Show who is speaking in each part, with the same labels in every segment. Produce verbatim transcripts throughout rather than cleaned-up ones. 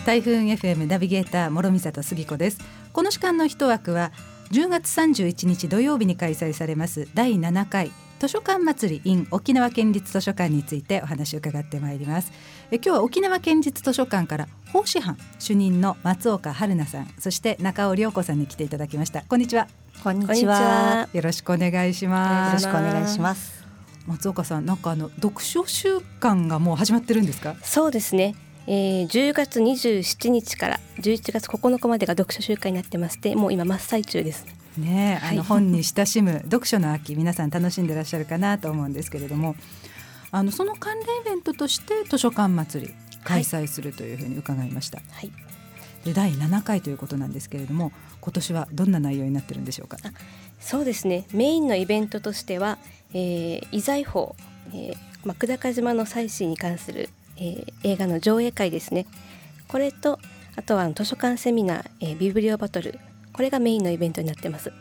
Speaker 1: 台風 エフエム ナビゲーター諸見里杉子です。この時間の一枠はじゅうがつさんじゅういちにち土曜日に開催されますだいななかい図書館祭り in 沖縄県立図書館についてお話を伺ってまいります。え今日は沖縄県立図書館から奉仕班主任の松岡春菜さん、そして中尾涼子さんに来ていただきました。こんにちは。
Speaker 2: こんにちは。
Speaker 1: よろしくお願いします。
Speaker 2: よろしくお願いします。
Speaker 1: 松岡さん、なんかあの読書週間がもう始まってるんですか？
Speaker 2: そうですね、えー、じゅうがつにじゅうしちにちからじゅういちがつここのかまでが読書週間になってまして、もう今真っ最中です
Speaker 1: ね。あの本に親しむ読書の秋、皆さん楽しんでらっしゃるかなと思うんですけれども、あのその関連イベントとして図書館祭り開催するというふうに伺いました、はい、でだいななかいということなんですけれども、今年はどんな内容になってるんでしょうか？
Speaker 2: あそうですね、メインのイベントとしては、えー、遺財宝、えーまあ、久高島の祭祀に関する、えー、映画の上映会ですね。これとあとは図書館セミナー、えー、ビブリオバトル、これがメインのイベントになってます。
Speaker 1: うん、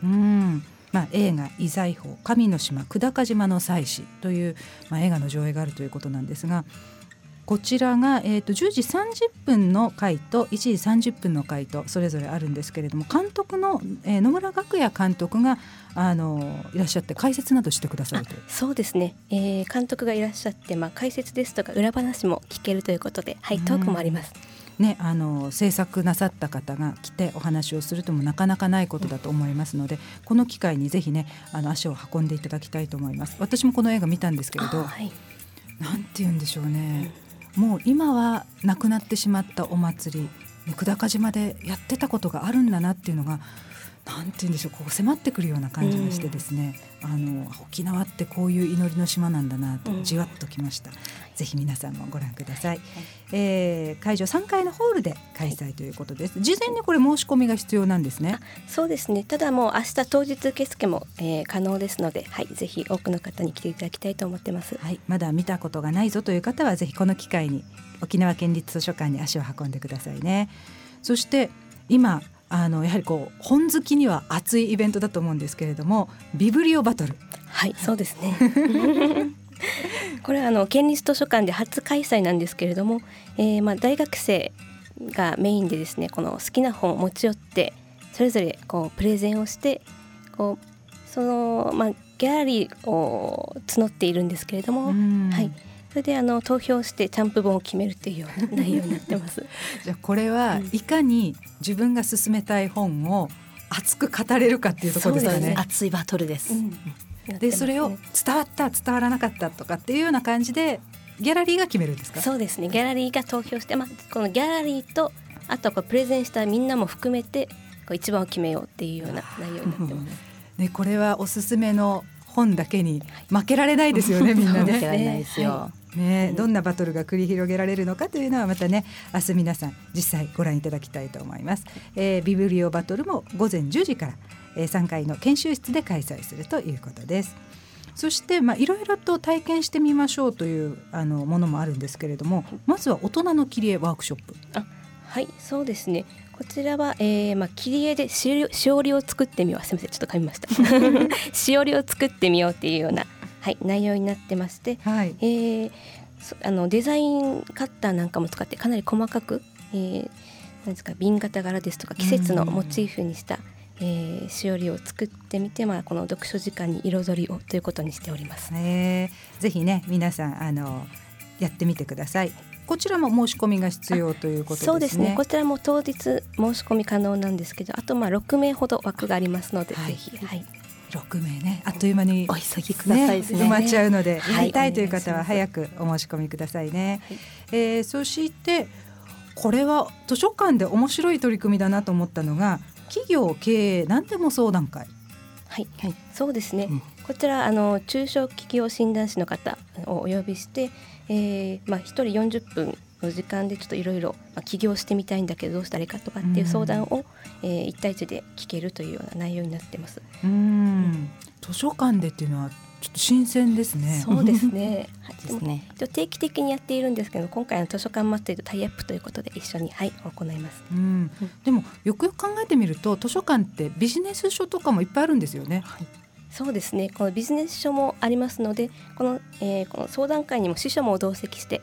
Speaker 1: まあ、映画遺財宝神の島久高島の祭祀という、まあ、映画の上映があるということなんですが、こちらが、えー、とじゅうじさんじゅっぷんの回といちじさんじゅっぷんの回とそれぞれあるんですけれども、監督の、えー、野村学也監督があのいらっしゃって解説などしてくださるという。
Speaker 2: そうですね、えー、監督がいらっしゃって、まあ、解説ですとか裏話も聞けるということで、はい、トークもあります、
Speaker 1: ね、あの制作なさった方が来てお話をするともなかなかないことだと思いますので、この機会にぜひね、あの足を運んでいただきたいと思います。私もこの映画見たんですけれど、はい、なんて言うんでしょうね、うん、もう今はなくなってしまったお祭り、久高島でやってたことがあるんだなっていうのが、なんて言うんでしょう、こう迫ってくるような感じがしてですね、うん、あの沖縄ってこういう祈りの島なんだなとじわっときました、うん、ぜひ皆さんもご覧ください、はい、えー、会場さんかいのホールで開催ということです。事前にこれ申し込みが必要なんですね？
Speaker 2: あそうですね、ただもう明日当日受付も、えー、可能ですので、はい、ぜひ多くの方に来ていただきたいと思ってます、
Speaker 1: はい、まだ見たことがないぞという方はぜひこの機会に沖縄県立図書館に足を運んでくださいね。そして今あのやはりこう本好きには熱いイベントだと思うんですけれども、ビブリオバトル。
Speaker 2: はいそうですねこれはあの県立図書館で初開催なんですけれども、えー、まあ大学生がメインでですね、この好きな本を持ち寄ってそれぞれこうプレゼンをして、こうその、まあ、ギャラリーを募っているんですけれども、はい、それであの投票してチャンプ本を決めるというような内容になってます
Speaker 1: じゃあこれはいかに自分が進めたい本を熱く語れるかっていうところですかね。
Speaker 3: そうですね、熱いバトルです、うん
Speaker 1: でそれを伝わった伝わらなかったとかっていうような感じでギャラリーが決めるんですか？
Speaker 2: そうですね、ギャラリーが投票して、まあ、このギャラリーとあとはこうプレゼンしたみんなも含めてこう一番を決めようっていうような内容になってますね。
Speaker 1: これはおすすめの本だけに負けられないですよね、みんなね。
Speaker 3: 負けられないですよ、は
Speaker 1: いね、どんなバトルが繰り広げられるのかというのはまたね、明日皆さん実際ご覧いただきたいと思います、えー、ビブリオバトルもごぜんじゅうじから、えー、さんかいの研修室で開催するということです。そしてまあいろいろと体験してみましょうというあのものもあるんですけれども、まずは大人の切り絵ワークショップ。
Speaker 2: あはいそうですね、こちらは、えーまあ、切り絵でしおりしおりを作ってみよう、すみませんちょっと噛みましたしおりを作ってみようっていうような、はい、内容になってまして、はい、えー、あのデザインカッターなんかも使ってかなり細かく、えー、なんですか、瓶型柄ですとか季節のモチーフにした、えー、しおりを作ってみて、まあ、この読書時間に彩りをということにしております。
Speaker 1: えー、ぜひね皆さんあのやってみてください。こちらも申し込みが必要ということですね。
Speaker 2: そうですね、こちらも当日申し込み可能なんですけど、あとまあろくめいほど枠がありますので、はい、ぜひ、はい、
Speaker 1: ろくめいね、あっという間に
Speaker 3: お急ぎくださいですね、
Speaker 1: 埋まっちゃうので、やりたいという方は早くお申し込みくださいね、はい、えー、そしてこれは図書館で面白い取り組みだなと思ったのが、企業経営何でも相談会。
Speaker 2: はい、はい、そうですね、うん、こちらあの中小企業診断士の方をお呼びして、えーまあ、ひとりよんじゅっぷんの時間でちょっといろいろ起業してみたいんだけどどうしたらいいかとかっていう相談を、えー、いち対いちで聞けるというような内容になってます。
Speaker 1: うーん、図書館でっていうのはちょっと新鮮ですね。
Speaker 2: そうですねですね、定期的にやっているんですけど、今回の図書館祭りとタイアップということで一緒に、はい、行います。
Speaker 1: うん、でもよくよく考えてみると図書館ってビジネス書とかもいっぱいあるんですよね。はい、
Speaker 2: そうですね、このビジネス書もありますので、この、えー、この相談会にも司書も同席して、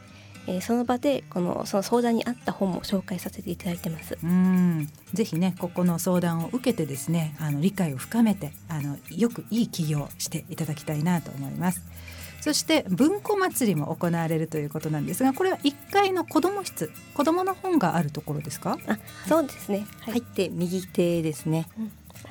Speaker 2: えー、その場でこのその相談に合った本も紹介させていただいてます。
Speaker 1: うん、ぜひねここの相談を受けてですねあの理解を深めてあのよくいい起業をしていただきたいなと思います。そして文庫祭りも行われるということなんですが、これはいっかいの子ども室、子どもの本があるところですか？
Speaker 2: あ、そうですね、
Speaker 3: はい、入って右手ですね、うん、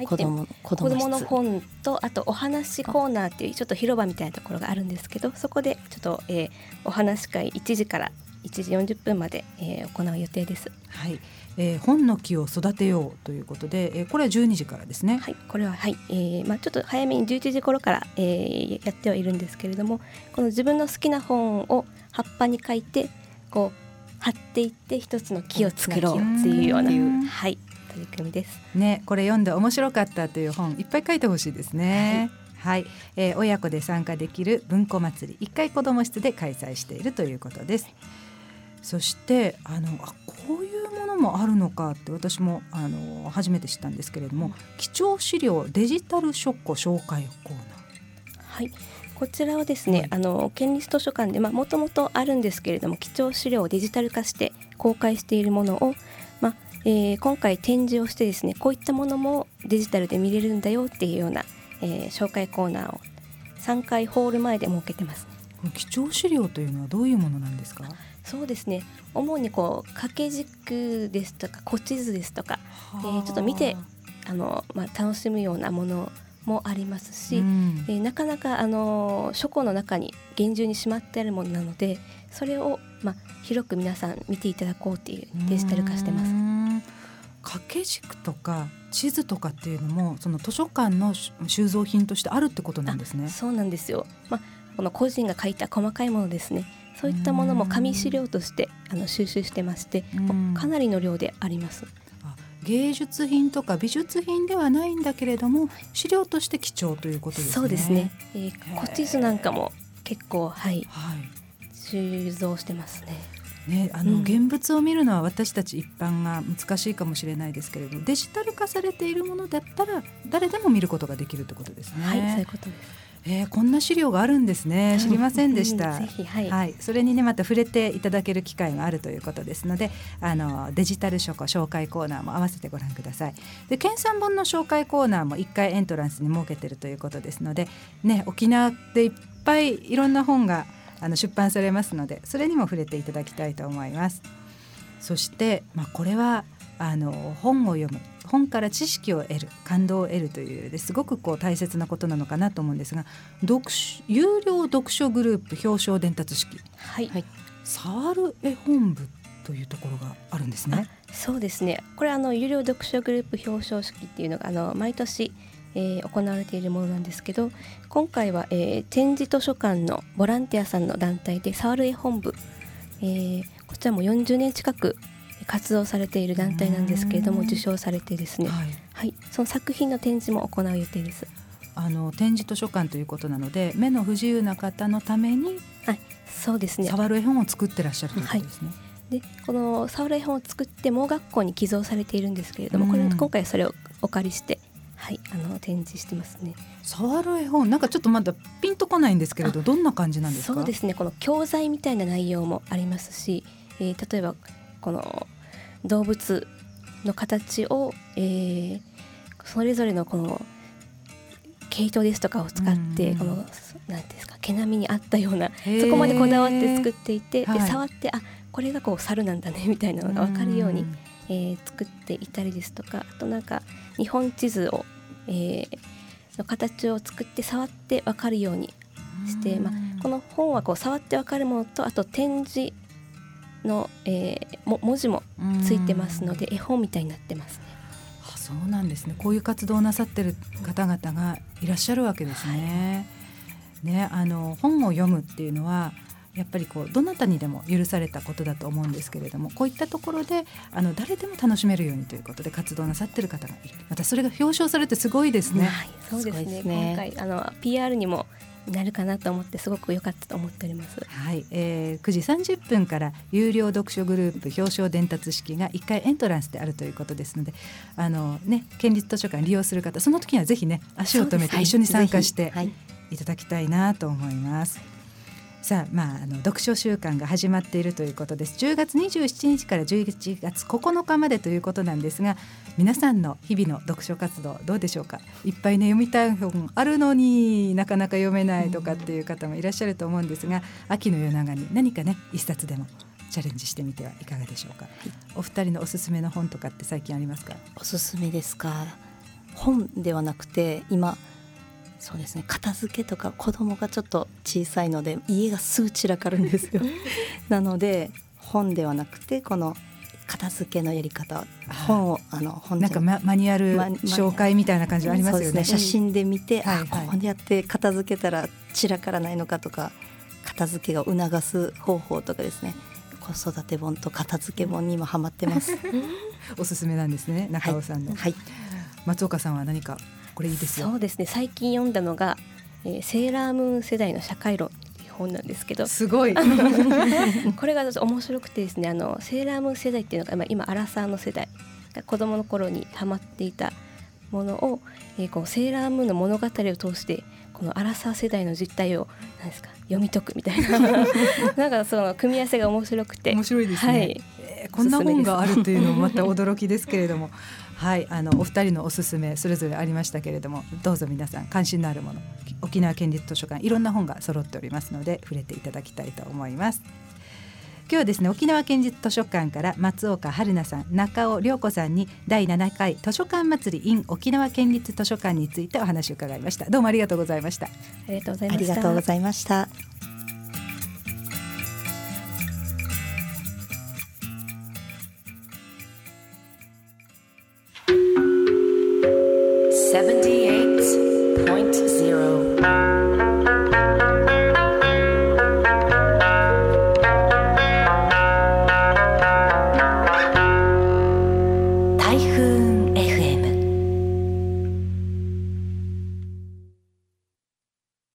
Speaker 3: 子ども
Speaker 2: 子どもの本とあとお話コーナーっていうちょっと広場みたいなところがあるんですけど、そこでちょっと、えー、お話会いちじからいちじよんじゅっぷんまで、えー、行う予定です。
Speaker 1: はい、えー、本の木を育てようということで、えー、これはじゅうにじからですね。
Speaker 2: はい、これは、はいえーまあ、ちょっと早めにじゅういちじ頃から、えー、やってはいるんですけれども、この自分の好きな本を葉っぱに書いてこう貼っていって一つの木を作ろうっていうような、はい、取り組みです、
Speaker 1: ね、これ読んで面白かったという本いっぱい書いてほしいですね。はいはい、えー、親子で参加できる文庫祭りいっかい子ども室で開催しているということです。そしてあのあこういうものもあるのかって私もあの初めて知ったんですけれども、うん、貴重資料デジタル書庫紹介コーナー。
Speaker 2: はい、こちらはですね、はい、あの県立図書館でもともとあるんですけれども、貴重資料をデジタル化して公開しているものを、まあえー、今回展示をしてですね、こういったものもデジタルで見れるんだよっていうような、えー、紹介コーナーをさんかいホール前で設けてます。
Speaker 1: 貴重資料というのはどういうものなんですか？
Speaker 2: そうですね、主にこう掛け軸ですとか古地図ですとか、えー、ちょっと見てあの、まあ、楽しむようなものもありますし、うん、えー、なかなかあの書庫の中に厳重にしまってあるものなので、それを、まあ、広く皆さん見ていただこうっていうデジタル化してます。
Speaker 1: 掛け軸とか地図とかっていうのもその図書館の収蔵品としてあるってことなんですね。
Speaker 2: そうなんですよ、まあ、この個人が書いた細かいものですね、そういったものも紙資料としてあの収集してまして、かなりの量であります。
Speaker 1: あ、芸術品とか美術品ではないんだけれども資料として貴重ということですね。
Speaker 2: そうですね、えー、古地図なんかも結構、はい、はい、収蔵してますね。
Speaker 1: ね、あの、うん、現物を見るのは私たち一般が難しいかもしれないですけれど、デジタル化されているものだったら誰でも見ることができるということですね。
Speaker 2: はい、そういうことです。
Speaker 1: えー、こんな資料があるんですね。知りませんでした。
Speaker 2: ぜひ、はい、
Speaker 1: はい、それにねまた触れていただける機会があるということですので、あのデジタル書庫紹介コーナーも合わせてご覧ください。で県産本の紹介コーナーもいっかいエントランスに設けているということですので、ね、沖縄でいっぱいいろんな本があの出版されますので、それにも触れていただきたいと思います。そして、まあ、これはあの本を読む、本から知識を得る、感動を得るというですごくこう大切なことなのかなと思うんですが、読有料読書グループ表彰伝達式、
Speaker 2: はい、
Speaker 1: 触る絵本部というところがあるんですね。
Speaker 2: そうですね、これあの有料読書グループ表彰式っていうのがあの毎年えー、行われているものなんですけど、今回は、えー、展示図書館のボランティアさんの団体で触る絵本部、えー、こちらもよんじゅうねん近く活動されている団体なんですけれども、受賞されてですね、はいはい、その作品の展示も行う予定です。
Speaker 1: あの展示図書館ということなので、目の不自由な方のために、
Speaker 2: はい、そうですね、
Speaker 1: 触る絵本を作ってらっしゃるということですね。
Speaker 2: はい、でこの触る絵本を作って盲学校に寄贈されているんですけれども、これ今回それをお借りしてはい、あの展示してますね。
Speaker 1: 触る絵本、なんかちょっとまだピンとこないんですけれど、どんな感じなんですか？
Speaker 2: そうですね、この教材みたいな内容もありますし、えー、例えばこの動物の形を、えー、それぞれのこの毛糸ですとかを使ってこのなんていうんですか、毛並みに合ったような、そこまでこだわって作っていて、で触ってあこれがこう猿なんだねみたいなのが分かるように、えー、作っていたりですとか、あとなんか日本地図を、えー、の形を作って触って分かるようにして、まあ、この本はこう触って分かるものと、あと展示の、えー、も文字もついてますので絵本みたいになってますね。
Speaker 1: あ、そうなんですね。こういう活動をなさってる方々がいらっしゃるわけですね。はい、ね、あの本を読むっていうのはやっぱりこうどなたにでも許されたことだと思うんですけれども、こういったところであの誰でも楽しめるようにということで活動なさってる方がいる。またそれが表彰されてすごいですね。
Speaker 2: はい、そうですね。ですね、今回あの ピーアール にもなるかなと思ってすごく良かったと思っております。
Speaker 1: はい、えー、くじさんじゅっぷんから有料読書グループ表彰伝達式がいっかいエントランスであるということですので、あの、ね、県立図書館利用する方、その時にはぜひね足を止めて一緒に参加していただきたいなと思います。 さあ、まあ、あの読書週間が始まっているということです。じゅうがつにじゅうしちにちからじゅういちがつここのかまでということなんですが、皆さんの日々の読書活動どうでしょうか。いっぱいね読みたい本あるのになかなか読めないとかっていう方もいらっしゃると思うんですが、秋の夜長に何かね一冊でもチャレンジしてみてはいかがでしょうか。はい、お二人のおすすめの本とかって最近ありますか。
Speaker 3: おすすめですか。本ではなくて今そうですね、片付けとか子供がちょっと小さいので家がすぐ散らかるんですよなので本ではなくてこの片付けのやり方、本をあの本
Speaker 1: なんか マ, マニュアル紹介みたいな感じありますよね。
Speaker 3: そうですね、写真で見て、
Speaker 1: はいはい、
Speaker 3: あこうやって片付けたら散らからないのかとか、片付けを促す方法とかですね、子育て本と片付け本にもハマってます
Speaker 1: おすすめなんですね、中尾さんの。
Speaker 3: はいはい、松
Speaker 1: 岡さんは何かこれいいですよ。
Speaker 2: そうですね、最近読んだのが、えー、セーラームーン世代の社会論っていう本なんですけど、
Speaker 1: すごい
Speaker 2: これが面白くてですね、あのセーラームーン世代っていうのが、まあ、今アラサーの世代、子供の頃にハマっていたものを、えー、こうセーラームーンの物語を通してこのアラサー世代の実態を何ですか読み解くみたいななんかその組み合わせが面白くて
Speaker 1: 面白いですね、はい、えー、こんな本があるというのもまた驚きですけれどもはい、あのお二人のおすすめそれぞれありましたけれども、どうぞ皆さん関心のあるもの、沖縄県立図書館いろんな本が揃っておりますので触れていただきたいと思います。今日はですね、沖縄県立図書館から松岡春奈さん、中尾涼子さんにだいななかい図書館祭り in 沖縄県立図書館についてお話を伺いました。どうもありがとうございました。
Speaker 2: ありがとうございました。
Speaker 3: ありがとうございました。
Speaker 1: 台風